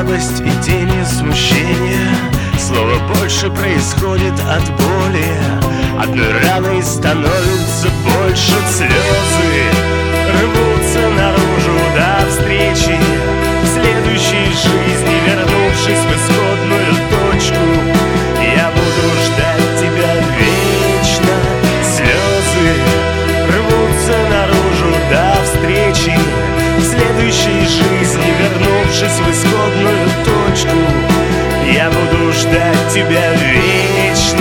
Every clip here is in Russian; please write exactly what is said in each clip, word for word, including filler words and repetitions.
радость и тени смущения. Слово больше происходит от боли. Одной раной становится больше. Слезы рвутся наружу до встречи в следующей жизни, вернувшись в исходную точку. Я буду ждать тебя вечно. Слезы рвутся наружу до встречи в следующей жизни, вернувшись в исходную точку. Я буду ждать тебя вечно.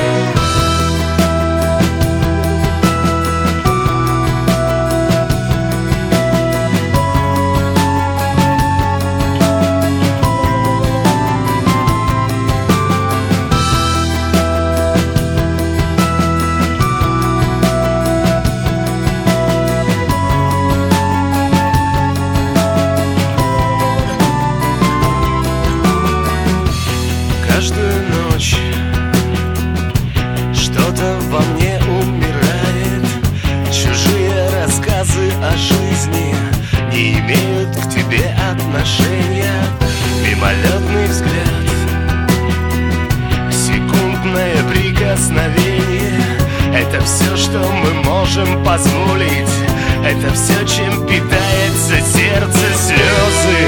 Каждую ночь что-то во мне умирает. Чужие рассказы о жизни не имеют к тебе отношения. Мимолетный взгляд, секундное прикосновение — это все, что мы можем позволить. Это все, чем питается сердце. Слезы